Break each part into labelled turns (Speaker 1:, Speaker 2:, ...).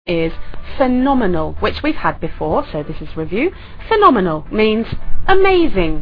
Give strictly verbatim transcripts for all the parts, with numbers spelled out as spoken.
Speaker 1: is phenomenal, which we've had before, so this is review. Phenomenal means amazing.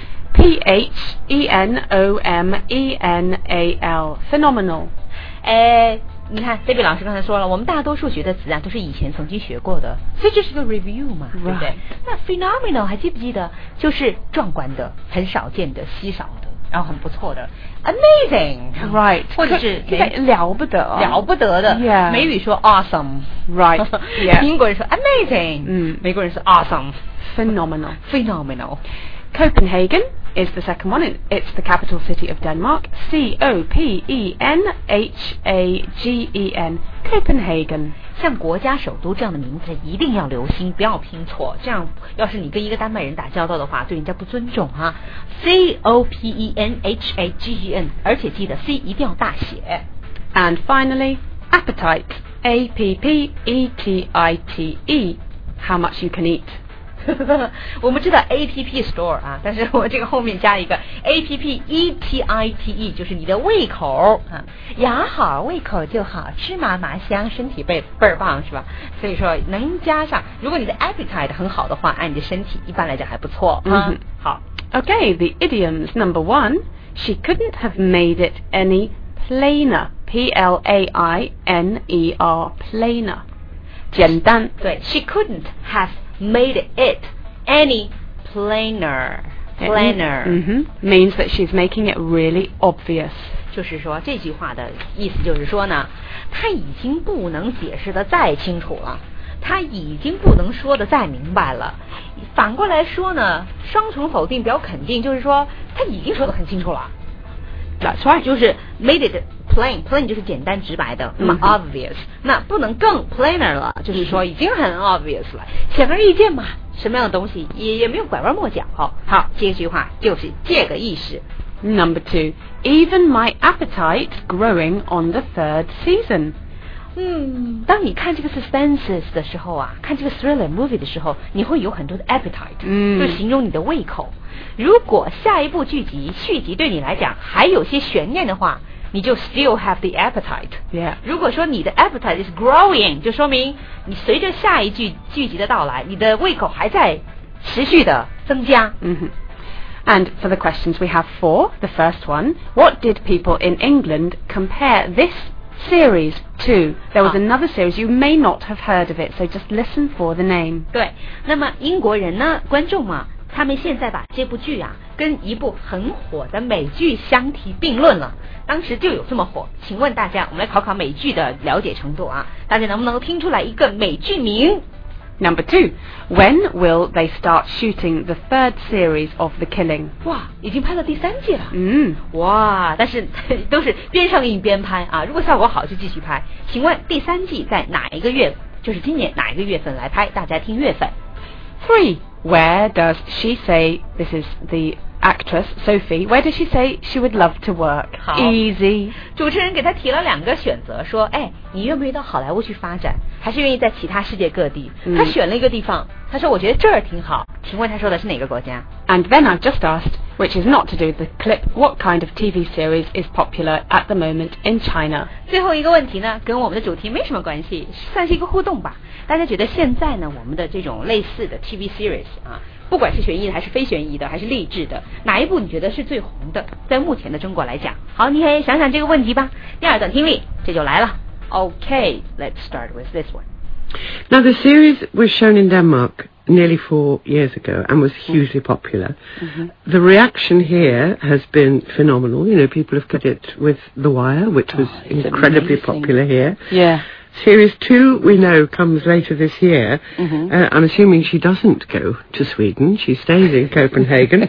Speaker 1: P H E N O M E N A L phenomenal.
Speaker 2: 哎，你看 Debbie 老师刚才说了，我们大多数学的词啊都是以前曾经学过的，所以这是个 review 嘛，
Speaker 1: right.
Speaker 2: 对不对？那 phenomenal 还记不记得？就是壮观的、很少见的、稀少的，然后很不错的 amazing
Speaker 1: right
Speaker 2: 或者是
Speaker 1: 了不得
Speaker 2: 了不得的
Speaker 1: yeah.
Speaker 2: 美语说 awesome
Speaker 1: right yeah.
Speaker 2: 英国人说 amazing
Speaker 1: 嗯，
Speaker 2: 美国人说 awesome
Speaker 1: phenomenal
Speaker 2: phenomenal
Speaker 1: Copenhagen is the second one. It's the capital city of Denmark. C O P E N H A G E N Copenhagen.
Speaker 2: 像国家首都这样的名字一定要留心，不要拼错，这样要是你跟一个丹麦人打交道的话，对人家不尊重哈。C O P E N H A G E N 而且记得 C 一定要大写。
Speaker 1: And finally, appetite. A P P E T I T E. How much you can eat.
Speaker 2: 我们知道 A P P store 啊，但是我这个后面加一个 A P P E T I T E， 就是你的胃口啊，牙好胃口就好，吃嘛嘛香，身体倍倍儿棒是吧？所以说能加上，如果你的 appetite 很好的话，按你的身体一般来讲还不错啊。
Speaker 1: Mm-hmm.
Speaker 2: 好
Speaker 1: Okay, the idioms. Number one, she couldn't have made it any plainer. P L A I N E R, plainer. 简单。
Speaker 2: 对 she couldn't have made it any plainer plainer
Speaker 1: mm-hmm. means that she's making it really obvious.
Speaker 2: 就是说这句话的意思就是说呢，他已经不能解释的再清楚了，他已经不能说的再明白了。反过来说呢，双重否定表肯定，就是说他已经说得很清楚了。
Speaker 1: That's right.
Speaker 2: 就是 made it plain plain 就是简单直白的，那么 obvious 那不能更 plainer 了，就是说已经很 obvious 了，显而易见嘛，什么样的东西也也没有拐弯抹角。好，这句话就是这个意思。
Speaker 1: Number two, even my appetite growing on the third season.
Speaker 2: 嗯，当你看这个 suspenses 的时候啊，看这个 thriller movie 的时候，你会有很多的 appetite，
Speaker 1: 嗯，
Speaker 2: 就形容你的胃口。如果下一部剧集续集对你来讲还有些悬念的话，你就 still have the appetite。
Speaker 1: Yeah.
Speaker 2: 如果说你的 appetite is growing， 就说明你随着下一剧剧集的到来，你的胃口还在持续的增加。
Speaker 1: Mm-hmm. And for the questions we have four. The first one, what did people in England compare this series to? There was another series, you may not have heard of it, so just listen for the name.
Speaker 2: 对，那么英国人呢，观众嘛，他们现在把这部剧啊跟一部很火的美剧相提并论了，当时就有这么火。请问大家，我们来考考美剧的了解程度啊，大家能不能够听出来一个美剧名？
Speaker 1: Number two, when will they start shooting the third series of The Killing?
Speaker 2: 哇，已经拍到第三季了。
Speaker 1: 嗯，
Speaker 2: 哇，但是都是边上映边拍啊，如果效果好就继续拍。请问第三季在哪一个月，就是今年哪一个月份来拍？大家听月份。
Speaker 1: Three, where does she say, this is the actress Sophie, where does she say she would love to work? Easy.
Speaker 2: 主持人给她提了两个选择，说哎，你愿不愿意到好莱坞去发展，还是愿意在其他世界各地？她选了一个地方，她说我觉得这儿挺好。请问她说的是哪个国家？
Speaker 1: And then I've just asked, which is not to do with the clip, what kind of T V series is popular at the moment in China?
Speaker 2: 最后一个问题呢，跟我们的主题没什么关系，算是一个互动吧。大家觉得现在呢，我们的这种类似的 T V series 啊，不管是悬疑的还是非悬疑的还是励志的，哪一部你觉得是最红的？在目前的中国来讲，好，你可以想想这个问题吧。第二段听力这就来了。Okay, let's start with this one.
Speaker 3: Now the series was shown in Denmark nearly four years ago and was hugely popular. Mm-hmm. The reaction here has been phenomenal. You know, people have got it with The Wire, which was oh, incredibly amazing. Popular here.
Speaker 1: Yeah.
Speaker 3: Series two, we know, comes later this year. Mm-hmm. Uh, I'm assuming she doesn't go to Sweden. She stays in Copenhagen.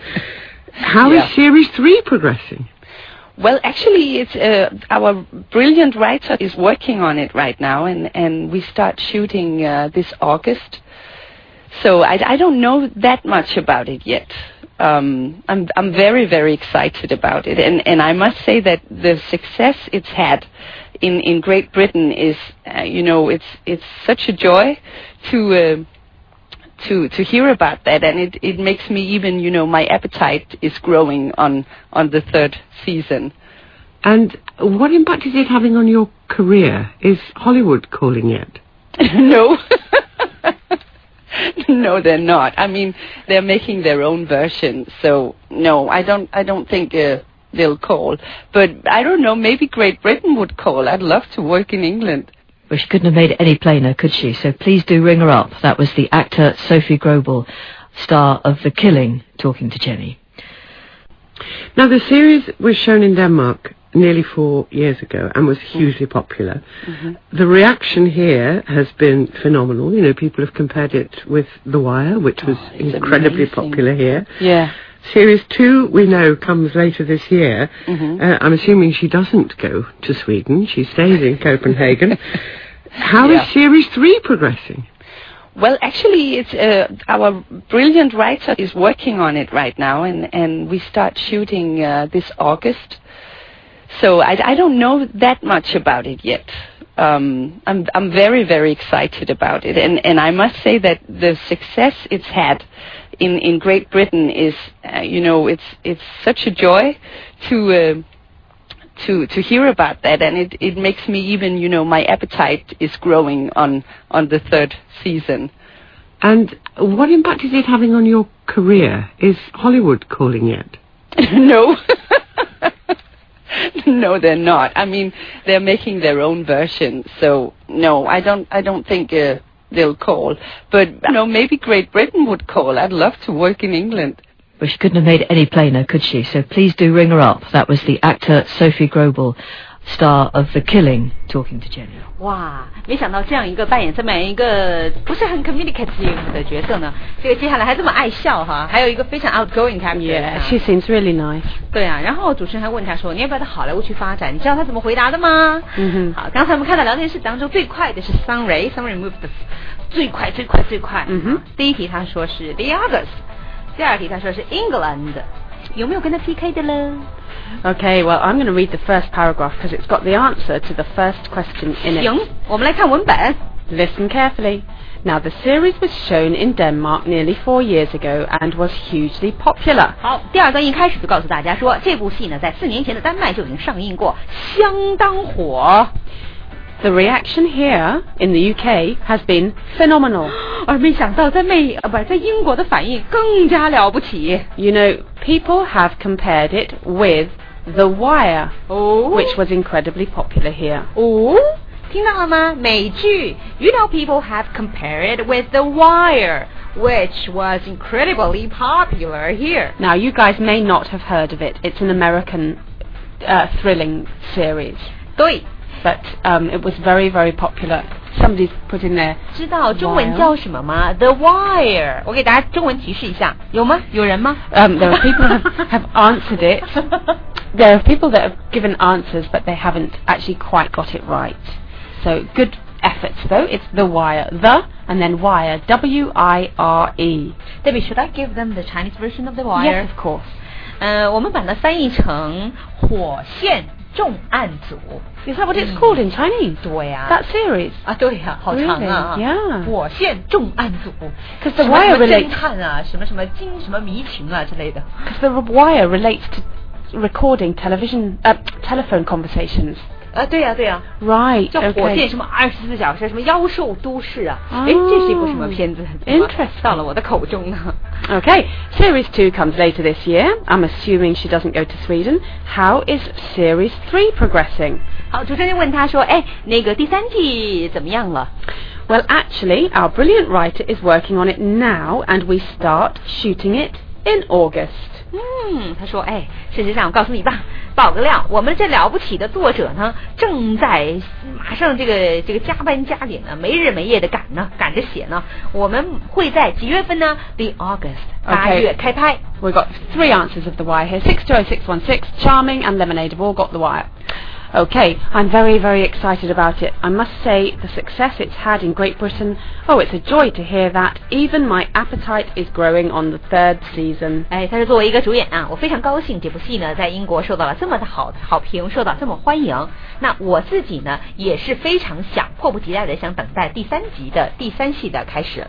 Speaker 3: How yeah. is Series three progressing?
Speaker 4: Well, actually, it's uh, our brilliant writer is working on it right now, and, and we start shooting uh, this August. So I, I don't know that much about it yet. Um, I'm I'm very very excited about it, and and I must say that the success it's had in in Great Britain is uh, you know it's it's such a joy to. Uh, to to hear about that, and it it makes me even, you know, my appetite is growing on on the third season.
Speaker 3: And what impact is it having on your career? Is Hollywood calling yet?
Speaker 4: No. No, they're not. I mean, they're making their own version. So no, I don't. I don't think uh, they'll call. But I don't know. Maybe Great Britain would call. I'd love to work in England.
Speaker 5: Well, she couldn't have made it any plainer, could she? So please do ring her up. That was the actor Sophie Grobel, star of The Killing, talking to Jenny.
Speaker 3: Now, the series was shown in Denmark nearly four years ago and was hugely popular. Mm-hmm. The reaction here has been phenomenal. You know, people have compared it with The Wire, which was oh, incredibly amazing. popular here.
Speaker 4: Yeah.
Speaker 3: Series two, we know, comes later this year. Mm-hmm. Uh, I'm assuming she doesn't go to Sweden. She stays in Copenhagen. How yeah. is Series three progressing?
Speaker 4: Well, actually, it's uh, our brilliant writer is working on it right now, and, and we start shooting uh, this August. So I, I don't know that much about it yet. Um, I'm I'm very very excited about it, and and I must say that the success it's had in, in Great Britain is uh, you know it's it's such a joy to uh, to to hear about that, and it, it makes me even you know my appetite is growing on on the third season.
Speaker 3: And what impact is it having on your career? Is Hollywood calling yet?
Speaker 4: No. No, they're not. I mean, they're making their own version. So no, I don't. I don't think uh, they'll call. But you know, maybe Great Britain would call. I'd love to work in England.
Speaker 5: Well, she couldn't have made it any plainer, could she? So please do ring her up. That was the actor Sophie Grobel, star of The Killing, talking to Jenny.
Speaker 2: 哇，没想到这样一个扮演这么一个不是很 communicative 的角色呢，这个接下来还这么爱笑哈，还有一个非常 outgoing character。
Speaker 1: Yeah, she seems really nice.
Speaker 2: 对啊，然后主持人还问他说，你要不要到好莱坞去发展？你知道他怎么回答的吗？嗯哼。好，刚才我们看到聊天室当中最快的是 Sunray，Sunray moved 最快最快最快。嗯哼。第一题他说是 The August， 第二题他说是 England， 有没有跟他 P K 的呢？
Speaker 1: Okay, well, I'm going to read the first paragraph because it's got the answer to the first question in it.
Speaker 2: 行，我们来看文本。
Speaker 1: Listen carefully. Now, the series was shown in Denmark nearly four years ago and was hugely popular.
Speaker 2: 好，第二段一开始就告诉大家说，这部戏呢，在四年前的丹麦就已经上映过，相当火。
Speaker 1: The reaction here in the U K has been phenomenal.
Speaker 2: 而没想到在美呃不是在英国的反应更加了不起。
Speaker 1: You know, people have compared it with The Wire,
Speaker 2: oh.
Speaker 1: which was incredibly popular here.
Speaker 2: 哦，听到了吗？美剧 You know, people have compared it with The Wire, which was incredibly popular here.
Speaker 1: Now, you guys may not have heard of it. It's an American uh, thrilling series.
Speaker 2: 对。
Speaker 1: But um, it was very, very popular. Somebody's put in there.
Speaker 2: 知道中文叫什么吗 ？The Wire。我给大家中文提示一下，有吗？有人吗？
Speaker 1: Um, there are people who have, have answered it. There are people that have given answers, but they haven't actually quite got it right. So good efforts, though. It's The Wire. The and then Wire. W I R E.
Speaker 2: Debbie, should I give them the Chinese version of The Wire?
Speaker 1: Yes, of course.
Speaker 2: 呃，我们把它翻译成火线重案组。
Speaker 1: Is that what it's called in Chinese?
Speaker 2: 对呀。
Speaker 1: That series?
Speaker 2: 啊，对呀，好长啊。
Speaker 1: Yeah.
Speaker 2: 火线重案组。
Speaker 1: Because The Wire relates.
Speaker 2: 什么侦探啊，什么什么惊什么迷情啊之类的。
Speaker 1: Because The Wire relates to recording television, uh, telephone conversations.
Speaker 2: 啊，对呀对呀。
Speaker 1: Right.
Speaker 2: 叫火线
Speaker 1: Okay.
Speaker 2: 什么二十四小时什么妖兽都市啊。哎，这是一部什么片子？
Speaker 1: Interesting.
Speaker 2: 到了我的口中呢。
Speaker 1: Okay, Series two comes later this year. I'm assuming she doesn't go to Sweden. How is Series three progressing?
Speaker 2: 好，主持人问他说，哎，那个第三季怎么样了？
Speaker 1: Well, actually, our brilliant writer is working on it now, and we start shooting it in August.
Speaker 2: 嗯，他说，哎，事实上我告诉你吧，爆个料，我们这了不起的作者呢，正在马上这个这个加班加点呢，没日没夜的赶呢，赶着写呢。我们会在几月份呢 ？The August 八月开拍。
Speaker 1: We've got three answers of The Wire here. six two oh six one six, Charming and Lemonade have all got The Wire. Okay, I'm very, very excited about it. I must say, the success it's had in Great Britain, oh, it's a joy to hear that. Even my appetite is growing on the third season.
Speaker 2: 哎，他是作为一个主演啊，我非常高兴这部戏呢在英国受到了这么的好好评，受到这么欢迎。那我自己呢也是非常想迫不及待的想等待第三集的第三季的开始。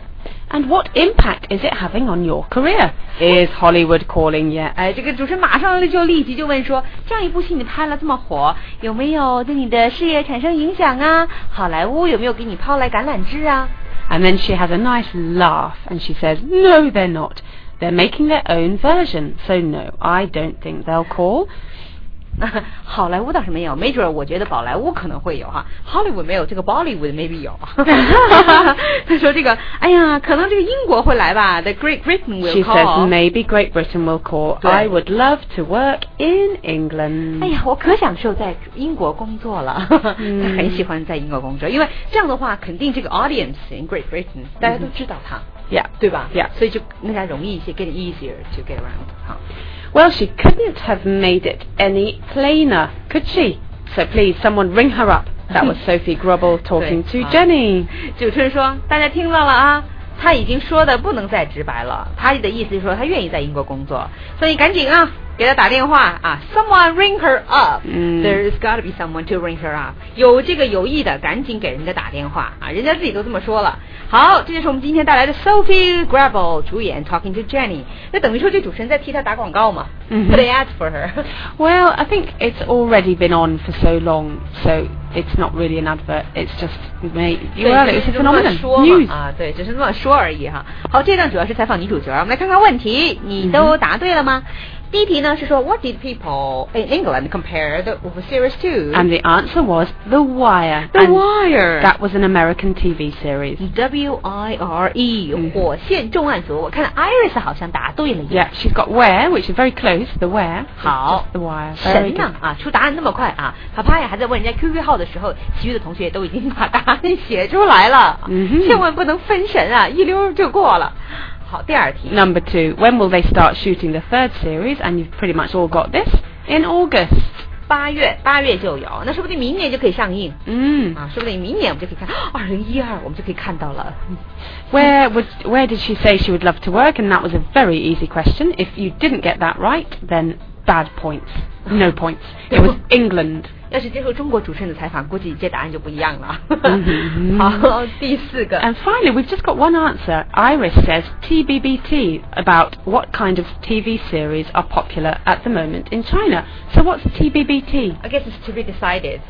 Speaker 1: And what impact is it having on your career? Is Hollywood calling yet?
Speaker 2: 哎，这个主持人马上就立即就问说，这样一部戏你拍了这么火，有没有对你的事业产生影响啊？好莱坞有没有给你抛来橄榄枝啊？
Speaker 1: And then she has a nice laugh and she says, no, they're not. They're making their own version. So no, I don't think they'll call.
Speaker 2: 好莱坞倒是没有，没准我觉得宝莱坞可能会有哈 ，Hollywood 没有，这个 Bollywood maybe 有。他说这个，哎呀，可能这个英国会来吧 ，The Great Britain will
Speaker 1: She
Speaker 2: call.
Speaker 1: says maybe Great Britain will call. I would love to work in England.
Speaker 2: 哎呀，我可享受在英国工作了，嗯、很喜欢在英国工作，因为这样的话，肯定这个 audience in Great Britain 大家都知道他。
Speaker 1: Yeah，
Speaker 2: 对吧
Speaker 1: ？Yeah，
Speaker 2: 所以就更加容易一些 ，get easier to get around。好
Speaker 1: ，Well, she couldn't have made it any plainer, could she? So please, someone ring her up. That was Sophie Grubble talking to Jenny.
Speaker 2: 主持人说，大家听到了啊。他已经说的不能再直白了，他的意思是说他愿意在英国工作，所以赶紧啊给他打电话啊 ，someone ring her up，嗯、there's got to be someone to ring her up， 有这个有意的赶紧给人家打电话啊，人家自己都这么说了。好，这就是我们今天带来的 Sophie Grubble 主演 Talking to Jenny， 那等于说这主持人在替她打广告嘛、mm-hmm. Put an ad for her.
Speaker 1: Well, I think it's already been on for so long, so it's not really an advert. It's just made. Well, it's a phenomenon. News
Speaker 2: 啊，对，只是这么说而已哈。好，这段主要是采访女主角，我们来看看问题，你都答对了吗？ 第一题呢是说 What did people in England compare the series to?
Speaker 1: And the answer was The Wire.
Speaker 2: The Wire.
Speaker 1: That was an American T V series.
Speaker 2: W I R E. 火线重案组。我看 Iris 好像答对了。
Speaker 1: Yeah, she's got Where, which is very close. The Where.
Speaker 2: 好
Speaker 1: The Wire.
Speaker 2: 神呢啊，出答案那么快啊！啪啪呀还在问人家 Q Q 号的时候，其余的同学都已经把答案写出来了。嗯，千万不能分神啊，一溜就过了。好，第二题。
Speaker 1: Number two, when will they start shooting the third series? And you've pretty much all got this. In August.
Speaker 2: 八月，八月就有，那说不定明年就可以上映。
Speaker 1: 嗯，
Speaker 2: 啊，说不定明年我们就可以看，二零一二我们就可以看到了。
Speaker 1: Where would, where did she say she would love to work? And that was a very easy question. If you didn't get that right, then bad points. No points. It was England.
Speaker 2: 要是接受中国主持人的采访，估计接答案就不一样了。Mm-hmm. 好，第四个。
Speaker 1: And finally, we've just got one answer. Iris says T B B T about what kind of T V series are popular at the moment in China. So what's T B B T?
Speaker 2: I guess it's to be decided.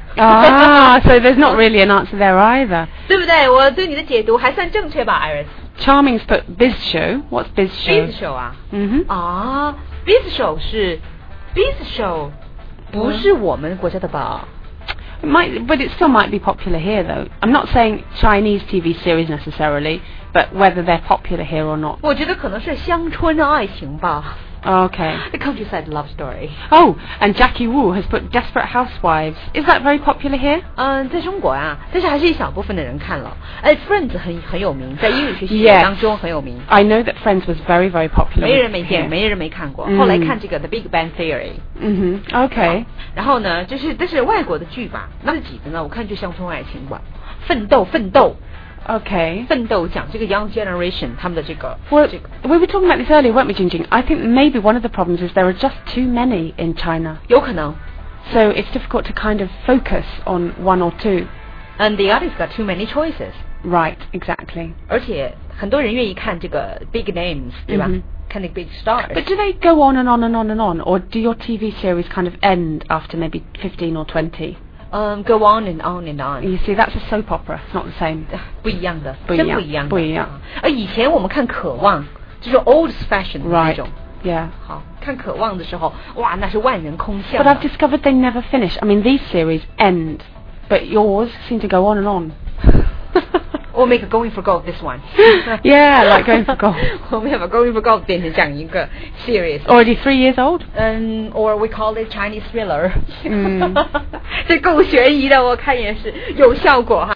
Speaker 1: Ah, so there's not really an answer there either.
Speaker 2: 对不对？我对你的解读还算正确吧 ，Iris?
Speaker 1: Charming's put Biz Show. What's Biz Show?
Speaker 2: Biz Show 啊。
Speaker 1: 嗯哼。
Speaker 2: 啊 ，Biz Show 是 Biz Show。不是我们国家的吧
Speaker 1: It might, but it still might be popular here, though. I'm not saying Chinese T V series necessarily, but whether they're popular here or not.
Speaker 2: 我觉得可能是乡村的爱情吧。
Speaker 1: Okay.
Speaker 2: The countryside love story.
Speaker 1: Oh, and Jackie Wu has put Desperate Housewives. Is that very popular here?
Speaker 2: 嗯，在中国啊，但是还是一小部分的人看了。哎 ，Friends 很很有名，在英语学习当中很有名。
Speaker 1: I know that Friends was very very popular.
Speaker 2: 没人没见，没人没看过。后来看这个 The Big Bang Theory。
Speaker 1: 嗯哼 ，Okay。
Speaker 2: 然后呢，就是这是外国的剧吧？那自己的呢？我看就乡村爱情吧，奋斗奋斗。
Speaker 1: Okay.
Speaker 2: 奋斗讲这个 young generation 他们的这个。
Speaker 1: Well,
Speaker 2: 这个
Speaker 1: we were talking about this earlier, weren't we, Jingjing? I think maybe one of the problems is there are just too many in China.
Speaker 2: 有可能。
Speaker 1: So it's difficult to kind of focus on one or two.
Speaker 2: And the others got too many choices.
Speaker 1: Right, exactly.
Speaker 2: 而且很多人愿意看这个 big names, 对吧？
Speaker 1: Mm-hmm.
Speaker 2: 看那个 big stars.
Speaker 1: But do they go on and on and on and on, or do your T V series kind of end after maybe fifteen or twenty?
Speaker 2: Um, go on and on and on.
Speaker 1: You see, that's a soap opera. It's not the same.
Speaker 2: 不一样的，
Speaker 1: 不一样，
Speaker 2: 真不一样的。
Speaker 1: 不一样。
Speaker 2: 而以前我们看渴望，就是 old fashioned 那种。
Speaker 1: Right. Yeah.
Speaker 2: 好，看渴望的时候，哇，那是万人空巷。
Speaker 1: But I've discovered they never finish. I mean, these series end, but yours seem to go on and on.
Speaker 2: We'll make a Going for Gold this one.
Speaker 1: Yeah, like Going for Gold.
Speaker 2: 我们要把 Going for Gold 变成这样一个 series.
Speaker 1: Already three years old?
Speaker 2: Um, or we call it Chinese thriller.
Speaker 1: 嗯，
Speaker 2: 这够悬疑的，我看也是有效果哈。